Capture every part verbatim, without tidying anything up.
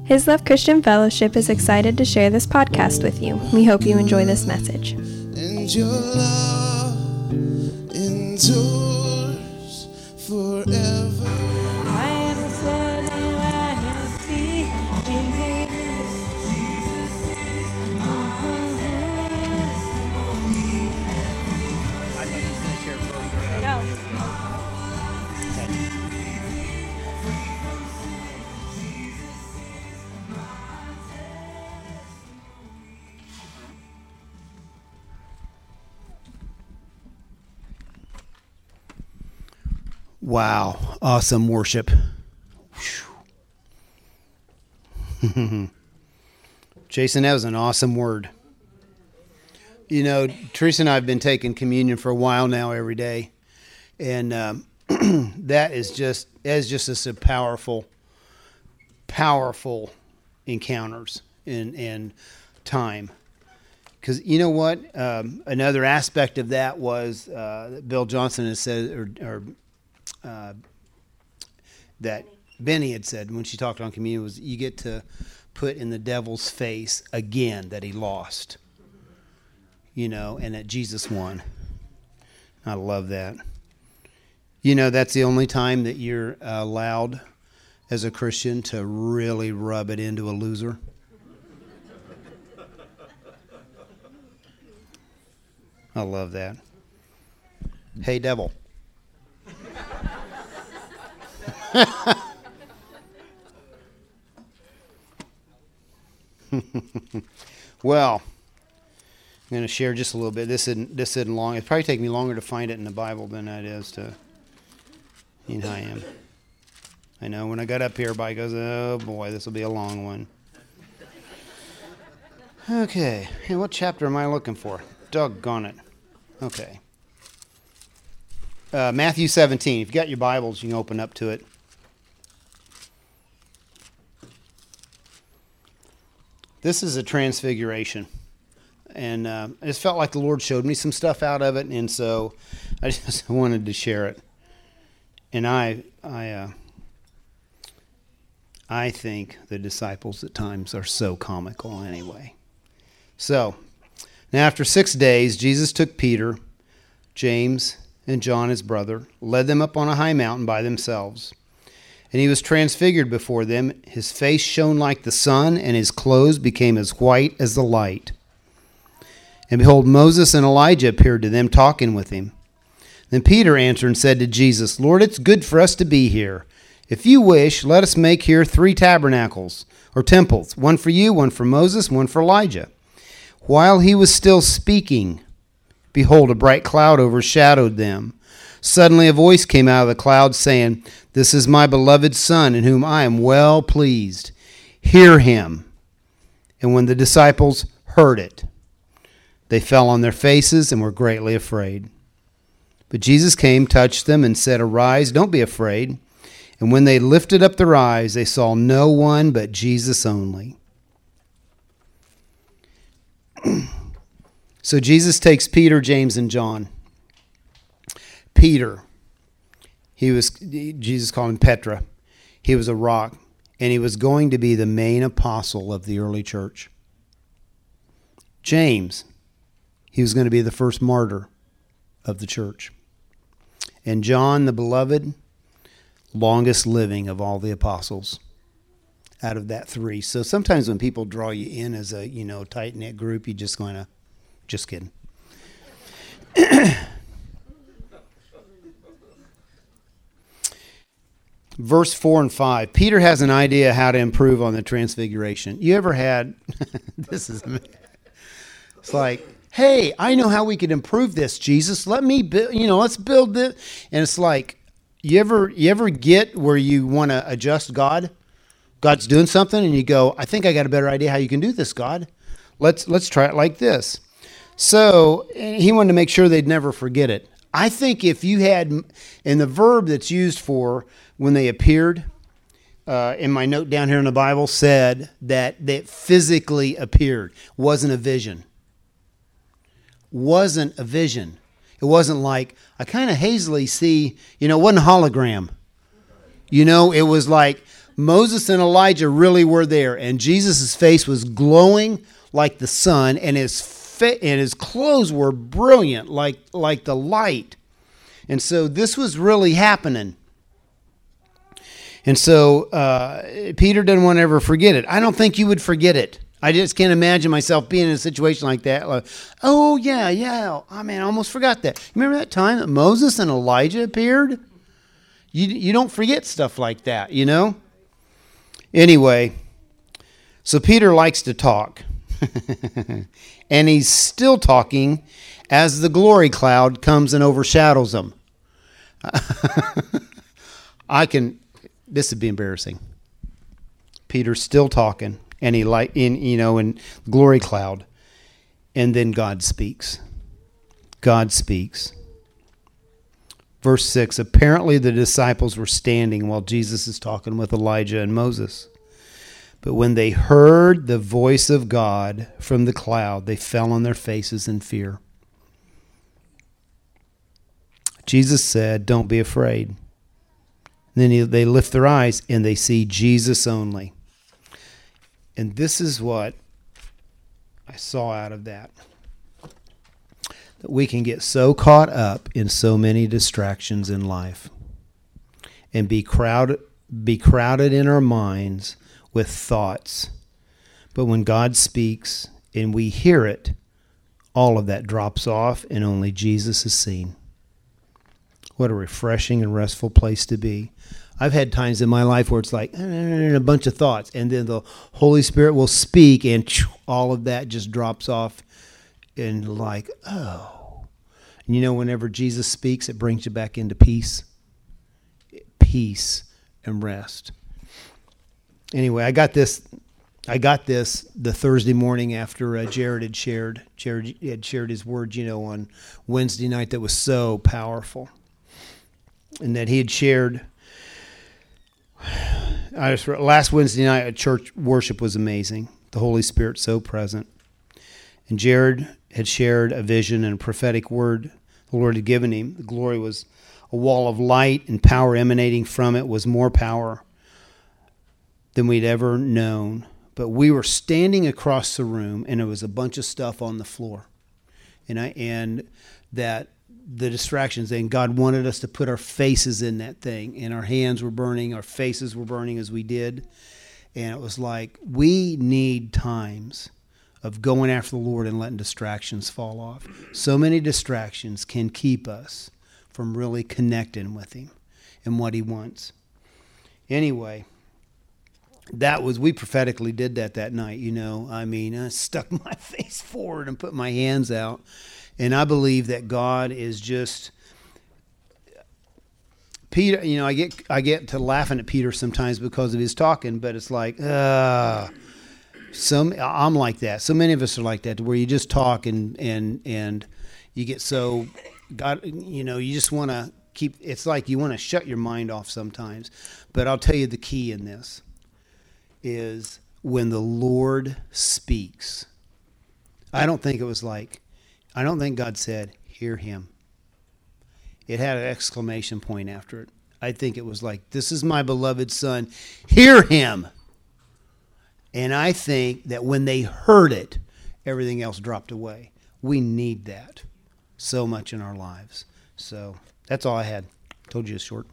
His Love Christian Fellowship is excited to share this podcast with you. We hope you enjoy this message. And your love endures forever. I am standing at his feet. Wow, awesome worship. Jason, that was an awesome word. You know, Teresa and I have been taking communion for a while now every day. And um, that is just, that is just a powerful, powerful encounters in, in time. Because you know what? Um, another aspect of that was uh, that Bill Johnson has said, or, or Uh, that Benny had said when she talked on communion, was you get to put in the devil's face again that he lost, you know, and that Jesus won. I love that. You know, that's the only time that you're allowed as a Christian to really rub it into a loser. I love that. Hey, devil. Well, I'm going to share just a little bit. This isn't this isn't long. It'd probably take me longer to find it in the Bible than it is to. You know, I am. I know. When I got up here, everybody goes, "Oh boy, this will be a long one." Okay. Hey, what chapter am I looking for? Doggone it. Okay. Uh, Matthew seventeen. If you got your Bibles, you can open up to it. This is a transfiguration, and uh, I just felt like the Lord showed me some stuff out of it, and so I just wanted to share it. And I, I, uh, I think the disciples at times are so comical anyway. So, now after six days, Jesus took Peter, James, and John his brother, led them up on a high mountain by themselves. And he was transfigured before them. His face shone like the sun, and his clothes became as white as the light. And behold, Moses and Elijah appeared to them, talking with him. Then Peter answered and said to Jesus, Lord, it's good for us to be here. If you wish, let us make here three tabernacles, or temples, one for you, one for Moses, one for Elijah. While he was still speaking, behold, a bright cloud overshadowed them. Suddenly a voice came out of the cloud saying, This is my beloved Son, in whom I am well pleased. Hear him. And when the disciples heard it, they fell on their faces and were greatly afraid. But Jesus came, touched them, and said, Arise, don't be afraid. And when they lifted up their eyes, they saw no one but Jesus only. So Jesus takes Peter, James, and John. Peter, he was, Jesus called him Petra. He was a rock, and he was going to be the main apostle of the early church. James, he was going to be the first martyr of the church. And John, the beloved, longest living of all the apostles out of that three. So sometimes when people draw you in as a, you know, tight-knit group, you just going to, just kidding. Verse four and five. Peter has an idea how to improve on the transfiguration. You ever had, this is, it's like, hey, I know how we could improve this, Jesus. Let me build, you know, let's build this. And it's like, you ever, you ever get where you want to adjust God? God's doing something and you go, I think I got a better idea how you can do this, God. Let's, let's try it like this. So he wanted to make sure they'd never forget it. I think if you had, in the verb that's used for when they appeared, uh, in my note down here in the Bible, said that they physically appeared. Wasn't a vision. Wasn't a vision. It wasn't like, I kind of hazily see, you know, it wasn't a hologram. You know, it was like, Moses and Elijah really were there, and Jesus' face was glowing like the sun, and his fa- and his clothes were brilliant like like the light. And so this was really happening. And so uh, Peter didn't want to ever forget it. I don't think you would forget it. I just can't imagine myself being in a situation like that. Like, oh, yeah, yeah. I mean, I almost forgot that. Remember that time that Moses and Elijah appeared? You, you don't forget stuff like that, you know? Anyway, so Peter likes to talk. And he's still talking as the glory cloud comes and overshadows him. I can, this would be embarrassing. Peter's still talking. And he like in you know in glory cloud, and then God speaks. God speaks. Verse six. Apparently the disciples were standing while Jesus is talking with Elijah and Moses. But when they heard the voice of God from the cloud, they fell on their faces in fear. Jesus said, "Don't be afraid." And then he, they lift their eyes and they see Jesus only. And this is what I saw out of that. That we can get so caught up in so many distractions in life and be crowded, be crowded in our minds with thoughts. But when God speaks and we hear it, all of that drops off and only Jesus is seen. What a refreshing and restful place to be. I've had times in my life where it's like a bunch of thoughts, and then the Holy Spirit will speak, and all of that just drops off, and like, oh. And you know, whenever Jesus speaks, it brings you back into peace, peace and rest. Anyway, I got this. I got this the Thursday morning after uh, Jared had shared. Jared had shared his word, you know, on Wednesday night that was so powerful, and that he had shared. I just last Wednesday night at church worship was amazing. The Holy Spirit so present. And Jared had shared a vision and a prophetic word the Lord had given him. The glory was a wall of light, and power emanating from it was more power than we'd ever known. But we were standing across the room, and there was a bunch of stuff on the floor. And I and that the distractions, and God wanted us to put our faces in that thing, and our hands were burning, our faces were burning as we did. And it was like, we need times of going after the Lord and letting distractions fall off. So many distractions can keep us from really connecting with him and what he wants. Anyway, that was, we prophetically did that that night, you know. I mean, I stuck my face forward and put my hands out. And I believe that God is just, Peter, you know, I get I get to laughing at Peter sometimes because of his talking, but it's like, uh, some I'm like that. So many of us are like that, where you just talk and and and you get so, God, you know, you just want to keep, it's like you want to shut your mind off sometimes. But I'll tell you the key in this is when the Lord speaks. I don't think it was like, I don't think God said, hear him. It had an exclamation point after it. I think it was like, this is my beloved son, hear him. And I think that when they heard it, everything else dropped away. We need that so much in our lives. So that's all I had. Told you it's short.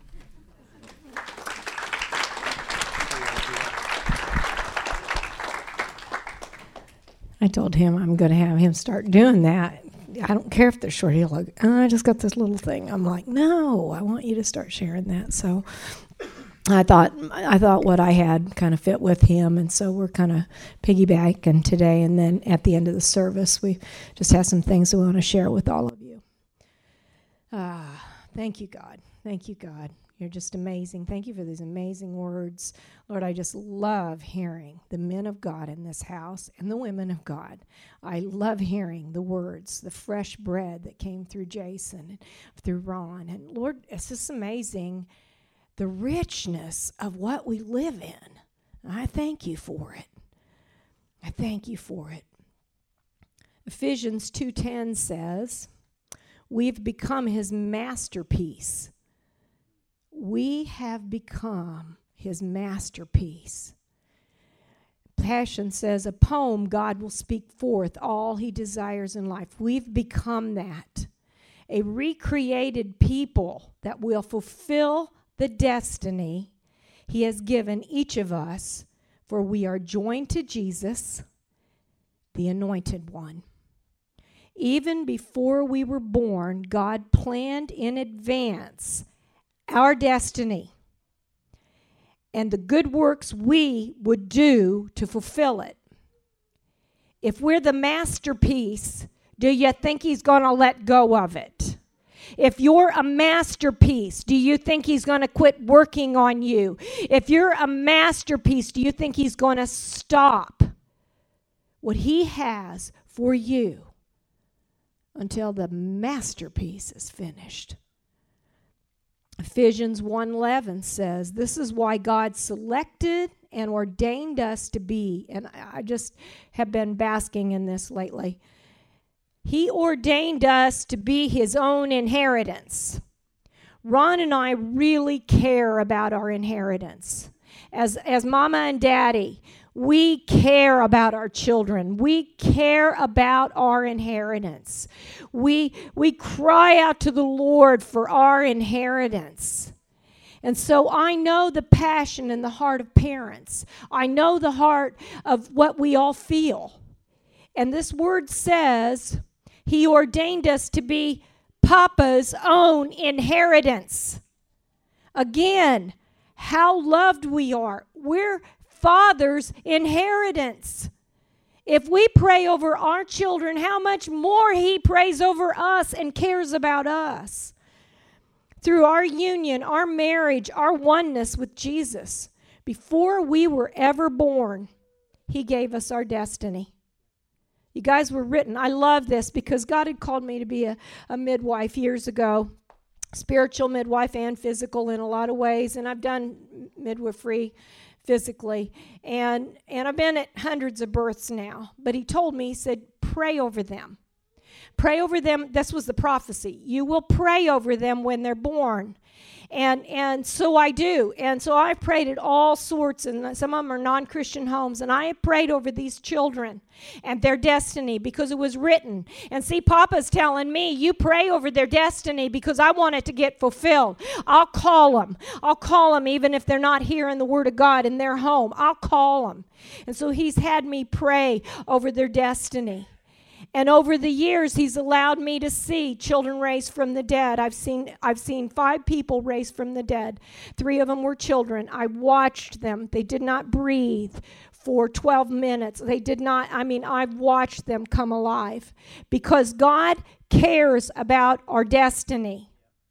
I told him I'm going to have him start doing that. I don't care if they're short. He'll like, oh, I just got this little thing. I'm like, no, I want you to start sharing that. So I thought I thought what I had kind of fit with him, and so we're kind of piggybacking today. And then at the end of the service, we just have some things we want to share with all of you. Ah, thank you, God. Thank you, God. You're just amazing. Thank you for these amazing words. Lord, I just love hearing the men of God in this house and the women of God. I love hearing the words, the fresh bread that came through Jason and through Ron. And Lord, it's just amazing the richness of what we live in. I thank you for it. I thank you for it. Ephesians two ten says, we've become his masterpiece. We have become his masterpiece. Passion says, a poem God will speak forth all he desires in life. We've become that. A recreated people that will fulfill the destiny he has given each of us, for we are joined to Jesus, the Anointed One. Even before we were born, God planned in advance our destiny and the good works we would do to fulfill it. If we're the masterpiece, do you think he's going to let go of it? If you're a masterpiece, do you think he's going to quit working on you? If you're a masterpiece, do you think he's going to stop what he has for you until the masterpiece is finished? Ephesians one eleven says, this is why God selected and ordained us to be, and I just have been basking in this lately. He ordained us to be his own inheritance. Ron and I really care about our inheritance. As, as mama and daddy, we care about our children. We care about our inheritance. We, we cry out to the Lord for our inheritance. And so I know the passion in the heart of parents. I know the heart of what we all feel. And this word says, he ordained us to be Papa's own inheritance. Again, how loved we are. We're Father's inheritance. If we pray over our children, how much more he prays over us and cares about us. Through our union, our marriage, our oneness with Jesus, before we were ever born, he gave us our destiny. You guys were written. I love this because God had called me to be a, a midwife years ago, spiritual midwife and physical in a lot of ways, and I've done midwifery physically, and and I've been at hundreds of births now. But he told me, he said, pray over them. Pray over them. This was the prophecy. You will pray over them when they're born. And and so I do. And so I've prayed at all sorts, and some of them are non-Christian homes, and I have prayed over these children and their destiny because it was written. And see, Papa's telling me, you pray over their destiny because I want it to get fulfilled. I'll call them. I'll call them even if they're not hearing the word of God in their home. I'll call them. And so he's had me pray over their destiny. And over the years, he's allowed me to see children raised from the dead. I've seen I've seen five people raised from the dead. Three of them were children. I watched them. They did not breathe for twelve minutes. They did not, I mean, I've watched them come alive because God cares about our destiny.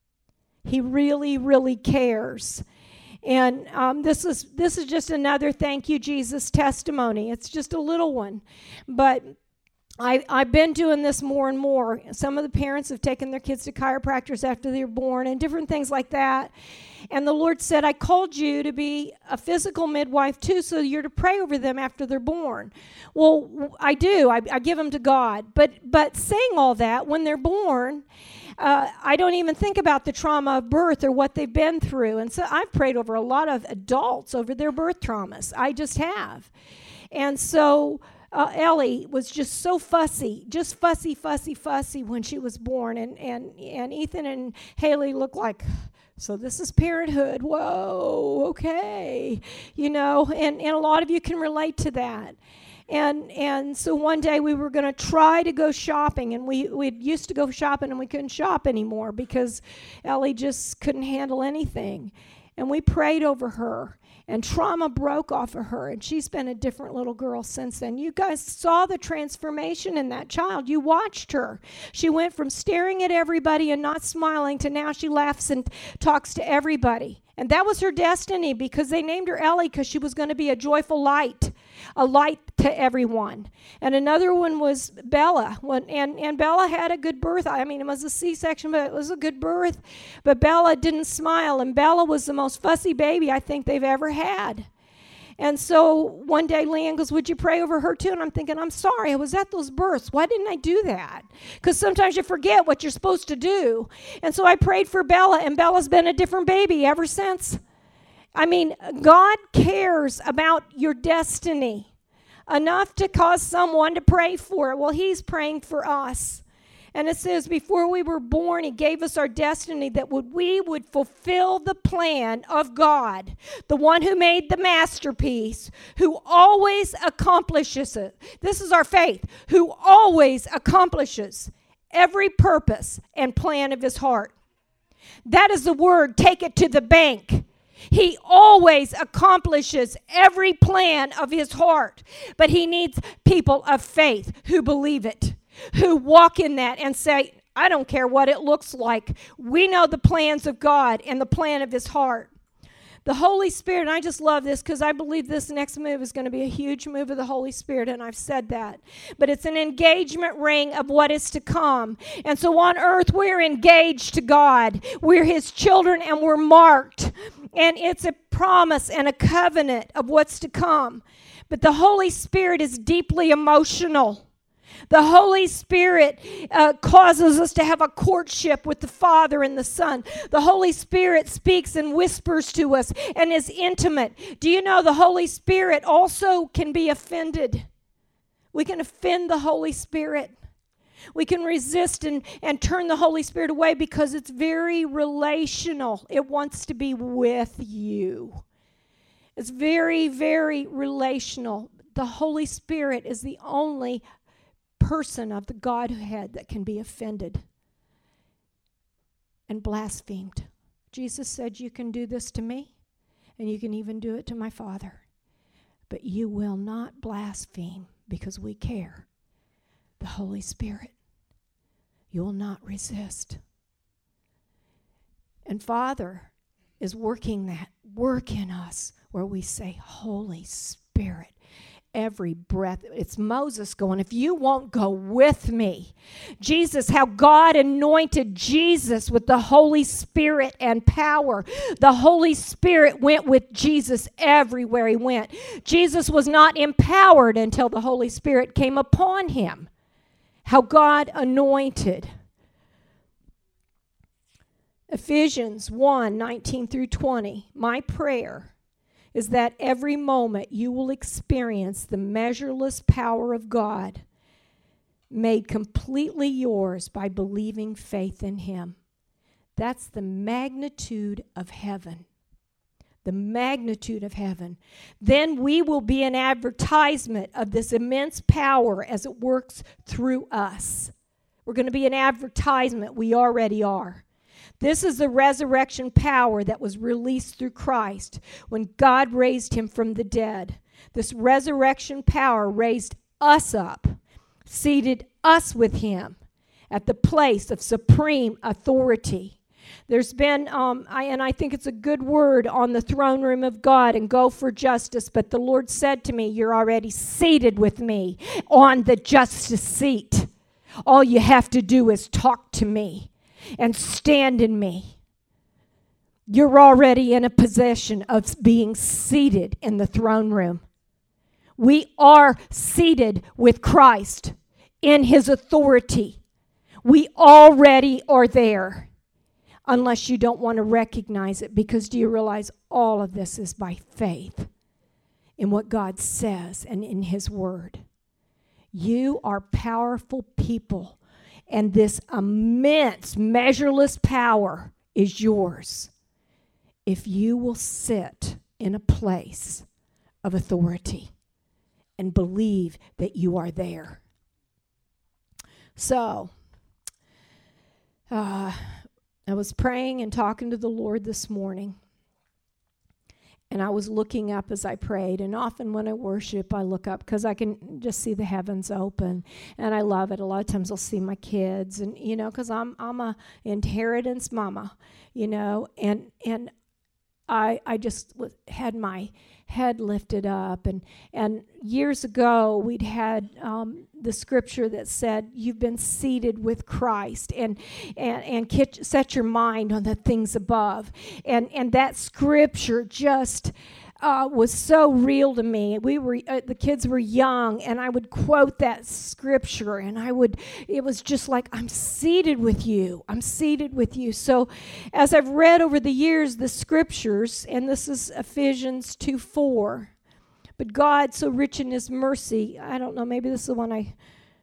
He really, really cares. And um, this is this is just another thank you, Jesus testimony. It's just a little one, but I, I've been doing this more and more. Some of the parents have taken their kids to chiropractors after they were born and different things like that. And the Lord said, I called you to be a physical midwife too, so you're to pray over them after they're born. Well, I do. I, I give them to God. But but saying all that, when they're born, uh, I don't even think about the trauma of birth or what they've been through. And so I've prayed over a lot of adults over their birth traumas. I just have. And so Uh, Ellie was just so fussy, just fussy, fussy, fussy when she was born. And, and, and Ethan and Haley looked like, so this is parenthood. Whoa, okay. You know, and, and a lot of you can relate to that. And and so one day we were going to try to go shopping, and we we used to go shopping, and we couldn't shop anymore because Ellie just couldn't handle anything. And we prayed over her. And trauma broke off of her, and she's been a different little girl since then. You guys saw the transformation in that child. You watched her. She went from staring at everybody and not smiling to now she laughs and talks to everybody. And that was her destiny because they named her Ellie because she was going to be a joyful light, a light to everyone. And another one was Bella. When, and, and Bella had a good birth. I mean, it was a C-section, but it was a good birth. But Bella didn't smile, and Bella was the most fussy baby I think they've ever had. And so one day Leanne goes, would you pray over her too? And I'm thinking, I'm sorry, I was at those births. Why didn't I do that? Because sometimes you forget what you're supposed to do. And so I prayed for Bella, and Bella's been a different baby ever since. I mean, God cares about your destiny enough to cause someone to pray for it. Well, he's praying for us. And it says, before we were born, he gave us our destiny that would, we would fulfill the plan of God, the one who made the masterpiece, who always accomplishes it. This is our faith, who always accomplishes every purpose and plan of his heart. That is the word, take it to the bank. He always accomplishes every plan of his heart, but he needs people of faith who believe it, who walk in that and say, I don't care what it looks like. We know the plans of God and the plan of his heart. The Holy Spirit, and I just love this because I believe this next move is going to be a huge move of the Holy Spirit, and I've said that. But it's an engagement ring of what is to come. And so on earth, we're engaged to God. We're his children, and we're marked. And it's a promise and a covenant of what's to come. But the Holy Spirit is deeply emotional. The Holy Spirit uh, causes us to have a courtship with the Father and the Son. The Holy Spirit speaks and whispers to us and is intimate. Do you know the Holy Spirit also can be offended? We can offend the Holy Spirit. We can resist and, and turn the Holy Spirit away because it's very relational. It wants to be with you. It's very, very relational. The Holy Spirit is the only person of the Godhead that can be offended and blasphemed. Jesus said, you can do this to me, and you can even do it to my Father, but you will not blaspheme because we care. The Holy Spirit, you will not resist. And Father is working that work in us where we say, Holy Spirit, every breath. It's Moses going, if you won't go with me. Jesus, how God anointed Jesus with the Holy Spirit and power. The Holy Spirit went with Jesus everywhere he went. Jesus was not empowered until the Holy Spirit came upon him. How God anointed. Ephesians one, nineteen through twenty. My prayer is that every moment you will experience the measureless power of God made completely yours by believing faith in him. That's the magnitude of heaven. The magnitude of heaven. Then we will be an advertisement of this immense power as it works through us. We're going to be an advertisement. We already are. This is the resurrection power that was released through Christ when God raised him from the dead. This resurrection power raised us up, seated us with him at the place of supreme authority. There's been, um, I, and I think it's a good word on the throne room of God and go for justice, but the Lord said to me, you're already seated with me on the justice seat. All you have to do is talk to me and stand in me. You're already in a position of being seated in the throne room. We are seated with Christ in his authority. We already are there, unless you don't want to recognize it, because do you realize all of this is by faith in what God says and in his word. You are powerful people. And this immense, measureless power is yours if you will sit in a place of authority and believe that you are there. So, uh, I was praying and talking to the Lord this morning. And I was looking up as I prayed. And often when I worship, I look up because I can just see the heavens open. And I love it. A lot of times I'll see my kids. And, you know, because I'm I'm a inheritance mama, you know. And and I I just had my head lifted up. And, and years ago, we'd had um, the scripture that said, you've been seated with Christ. And and, and get, set your mind on the things above. And, and that scripture just, uh, was so real to me. We were uh, the kids were young, and I would quote that scripture, and I would. It was just like, I'm seated with you. I'm seated with you. So, as I've read over the years the scriptures, and this is Ephesians two four. But God, so rich in His mercy, I don't know, maybe this is the one I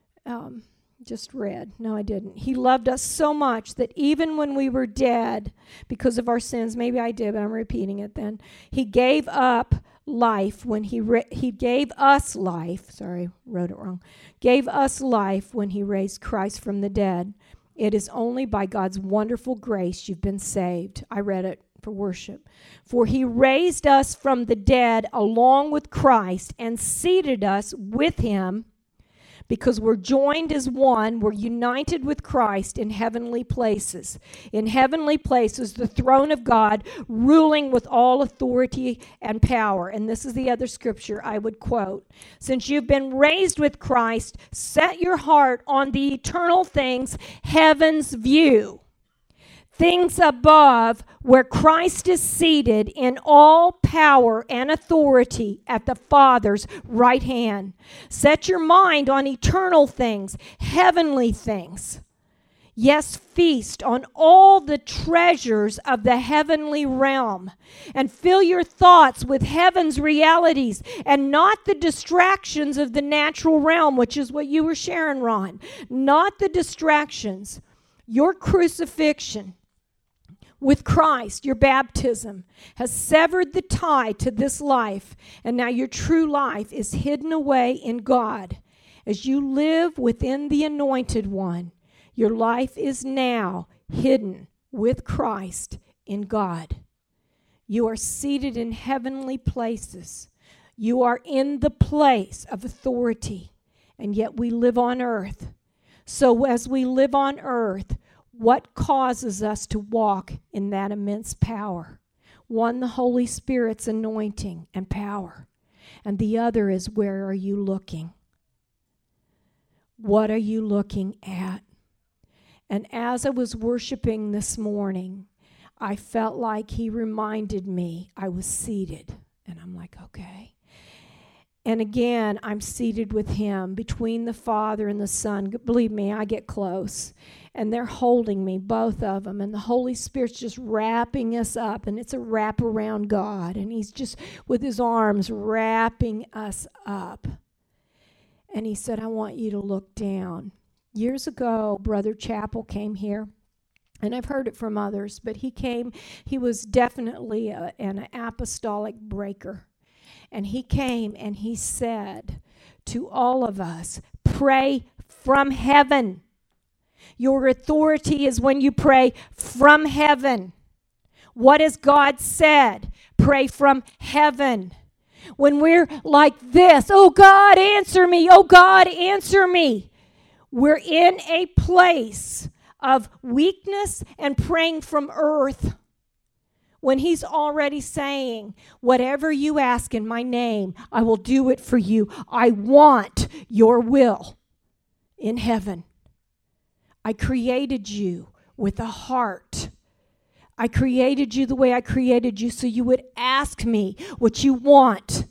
um, just read. No, I didn't. He loved us so much that even when we were dead because of our sins, maybe I did, but I'm repeating it then, He gave up life when He, ra- he gave us life, sorry, wrote it wrong, gave us life when He raised Christ from the dead. It is only by God's wonderful grace you've been saved. I read it for worship. For He raised us from the dead along with Christ and seated us with Him because we're joined as one. We're united with Christ in heavenly places. In heavenly places, the throne of God ruling with all authority and power. And this is the other scripture I would quote. Since you've been raised with Christ, set your heart on the eternal things, heaven's view. Things above, where Christ is seated in all power and authority at the Father's right hand. Set your mind on eternal things, heavenly things. Yes, feast on all the treasures of the heavenly realm, and fill your thoughts with heaven's realities and not the distractions of the natural realm, which is what you were sharing, Ron. Not the distractions. Your crucifixion with Christ, your baptism, has severed the tie to this life, and now your true life is hidden away in God. As you live within the Anointed One, your life is now hidden with Christ in God. You are seated in heavenly places. You are in the place of authority, and yet we live on earth. So as we live on earth, what causes us to walk in that immense power? One, the Holy Spirit's anointing and power. And the other is, where are you looking? What are you looking at? And as I was worshiping this morning, I felt like He reminded me I was seated. And I'm like, okay. And again, I'm seated with Him between the Father and the Son. Believe me, I get close. And they're holding me, both of them. And the Holy Spirit's just wrapping us up. And it's a wrap around God. And He's just, with His arms, wrapping us up. And He said, I want you to look down. Years ago, Brother Chappell came here. And I've heard it from others. But he came, he was definitely a, an apostolic breaker. And he came and he said to all of us, pray from heaven. Your authority is when you pray from heaven. What has God said? Pray from heaven. When we're like this, oh God, answer me, oh God, answer me. We're in a place of weakness and praying from earth. When He's already saying, whatever you ask in my name, I will do it for you. I want your will in heaven. I created you with a heart. I created you the way I created you so you would ask me what you want,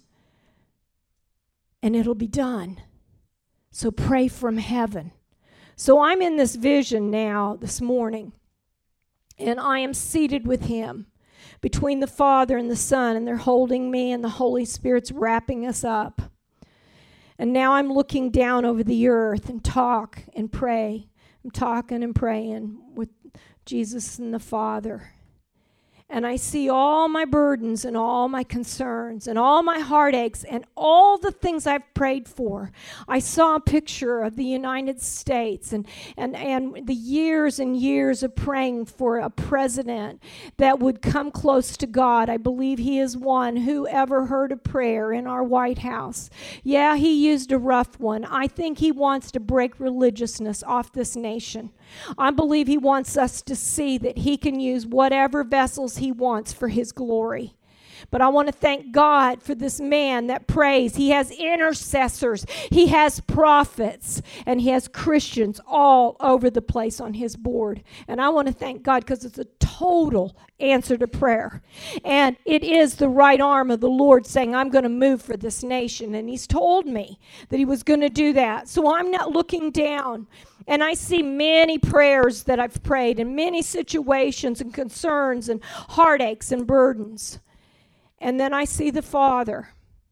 and it'll be done. So pray from heaven. So I'm in this vision now this morning, and I am seated with Him between the Father and the Son, and they're holding me, and the Holy Spirit's wrapping us up. And now I'm looking down over the earth and talk and pray. I'm talking and praying with Jesus and the Father. And I see all my burdens and all my concerns and all my heartaches and all the things I've prayed for. I saw a picture of the United States and, and, and the years and years of praying for a president that would come close to God. I believe he is one. Who ever heard a prayer in our White House? Yeah, he used a rough one. I think he wants to break religiousness off this nation. I believe he wants us to see that he can use whatever vessels he wants for his glory. But I want to thank God for this man that prays. He has intercessors. He has prophets. And he has Christians all over the place on his board. And I want to thank God because it's a total answer to prayer. And it is the right arm of the Lord saying, I'm going to move for this nation. And he's told me that he was going to do that. So I'm not looking down. And I see many prayers that I've prayed and many situations and concerns and heartaches and burdens. And then I see the Father.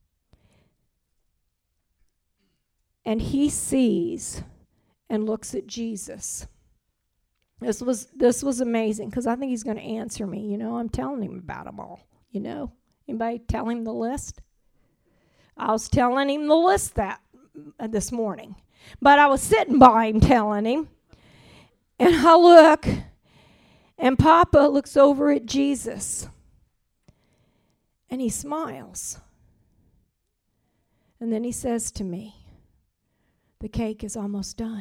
And he sees and looks at Jesus. This was this was amazing because I think he's going to answer me. You know, I'm telling him about them all. You know, anybody tell him the list? I was telling him the list that uh, this morning. But I was sitting by him telling him. And I look, and Papa looks over at Jesus. And he smiles. And then he says to me, the cake is almost done.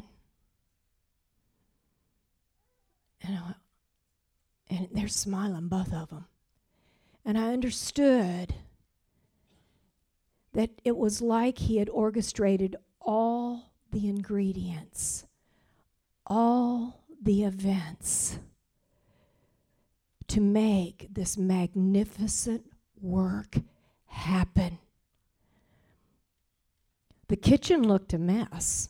And, I, and they're smiling, both of them. And I understood that it was like he had orchestrated all the ingredients, all the events to make this magnificent work happen. The kitchen looked a mess.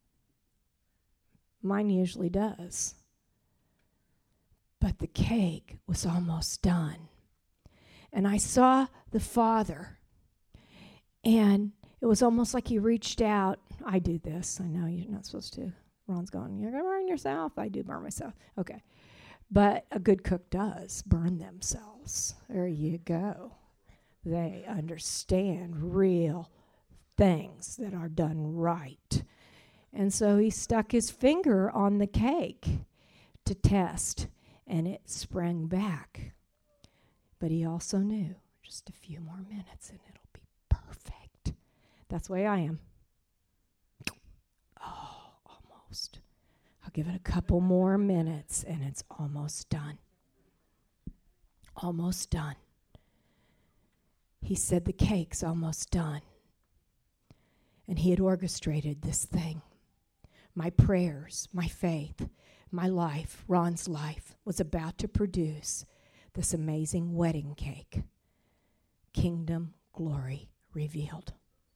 Mine usually does. But the cake was almost done. And I saw the Father, and it was almost like he reached out. I do this. I know you're not supposed to. Ron's going, you're going to burn yourself. I do burn myself. Okay. But a good cook does burn themselves. There you go. They understand real things that are done right. And so he stuck his finger on the cake to test, and it sprang back. But he also knew just a few more minutes and it'll be perfect. That's the way I am. Oh, almost. I'll give it a couple more minutes and it's almost done. Almost done. He said the cake's almost done. And he had orchestrated this thing. My prayers, my faith, my life, Ron's life, was about to produce this amazing wedding cake. Kingdom glory revealed.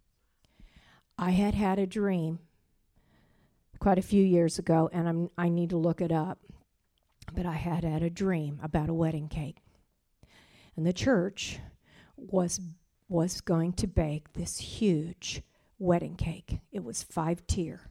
I had had a dream quite a few years ago, and I'm, I need to look it up, but I had had a dream about a wedding cake. And the church was, was going to bake this huge wedding cake. It was five-tier.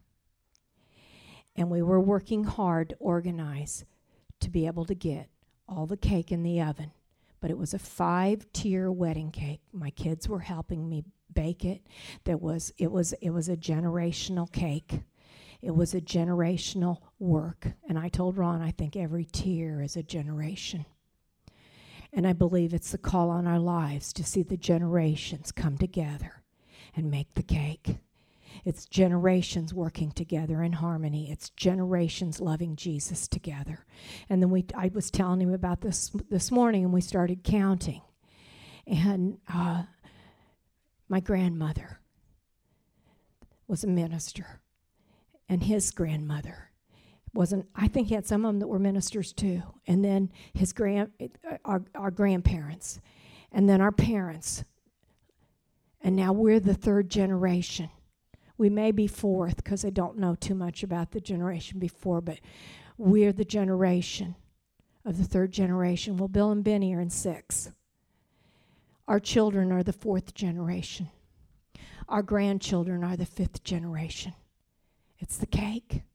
And we were working hard to organize to be able to get all the cake in the oven. But it was a five-tier wedding cake. My kids were helping me bake it. There was it was it was a generational cake. It was a generational work. And I told Ron, I think every tier is a generation. And I believe it's the call on our lives to see the generations come together and make the cake. It's generations working together in harmony. It's generations loving Jesus together. And then we, I was telling him about this this morning, and we started counting. And uh, my grandmother was a minister, and his grandmother wasn't. I think he had some of them that were ministers too. And then his grand, our, our grandparents, and then our parents. And now we're the third generation. We may be fourth because I don't know too much about the generation before, but we're the generation of the third generation. Well, Bill and Benny are in six. Our children are the fourth generation. Our grandchildren are the fifth generation. It's the cake.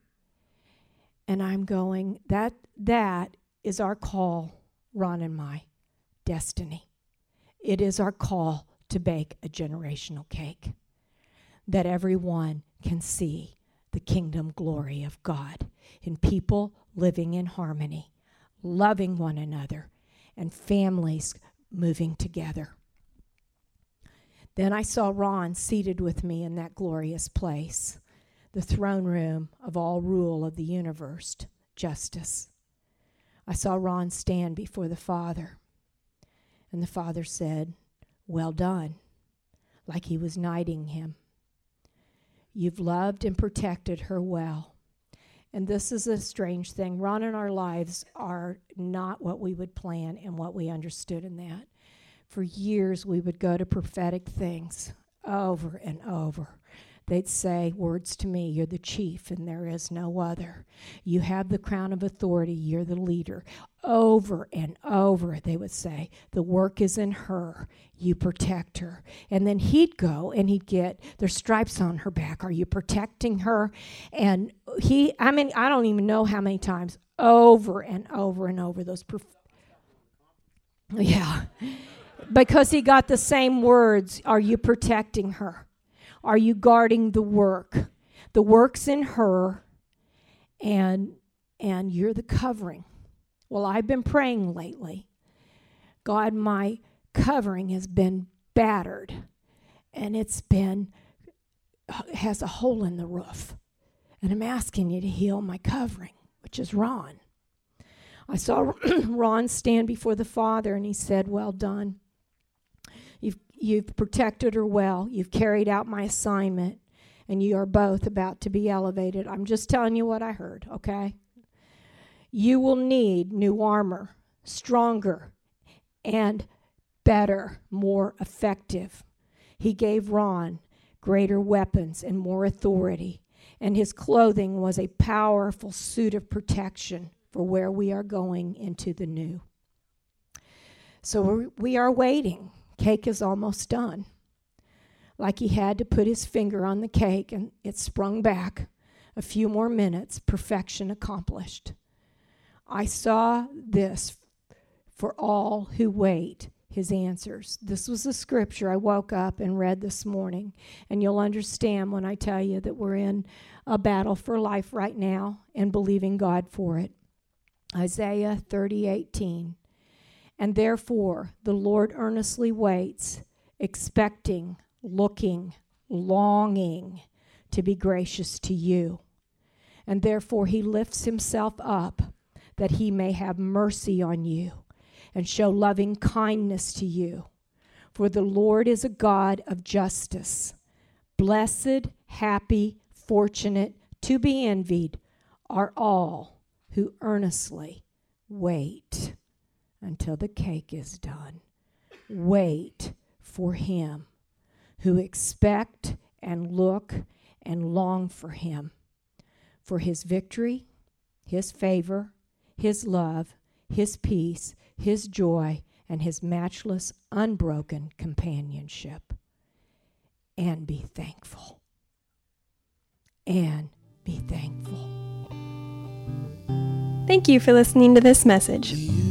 And I'm going, that that is our call, Ron and my destiny. It is our call to bake a generational cake, that everyone can see the kingdom glory of God in people living in harmony, loving one another, and families moving together. Then I saw Ron seated with me in that glorious place, the throne room of all rule of the universe, justice. I saw Ron stand before the Father, And the father said, "Well done," like he was knighting him. "You've loved and protected her well." And this is a strange thing. Ron and our lives are not what we would plan and what we understood in that. For years, we would go to prophetic things over and over. They'd say words to me, "You're the chief and there is no other. You have the crown of authority, you're the leader." Over and over, they would say, "The work is in her, you protect her." And then he'd go and he'd get, "There's stripes on her back, are you protecting her?" And he, I mean, I don't even know how many times, over and over and over, those, prof- yeah. Because he got the same words, "Are you protecting her? Are you guarding the work? The work's in her, and and you're the covering." Well, I've been praying lately. God, my covering has been battered, and it's been, has a hole in the roof. And I'm asking you to heal my covering, which is Ron. I saw Ron stand before the Father, and he said, "Well done. You've You've protected her well. You've carried out my assignment, and you are both about to be elevated." I'm just telling you what I heard, okay? "You will need new armor, stronger and better, more effective." He gave Ron greater weapons and more authority, and his clothing was a powerful suit of protection for where we are going into the new. So we are waiting. Cake is almost done. Like he had to put his finger on the cake and it sprung back. A few more minutes, perfection accomplished. I saw this for all who wait, his answers. This was the scripture I woke up and read this morning. And you'll understand when I tell you that we're in a battle for life right now and believing God for it. Isaiah thirty eighteen. "And therefore the Lord earnestly waits, expecting, looking, longing to be gracious to you. And therefore he lifts himself up, that he may have mercy on you and show loving kindness to you. For the Lord is a God of justice. Blessed, happy, fortunate, to be envied are all who earnestly wait." Until the cake is done. Wait for him, who expect and look and long for him, for his victory, his favor, his love, his peace, his joy, and his matchless, unbroken companionship. And be thankful. And be thankful. Thank you for listening to this message.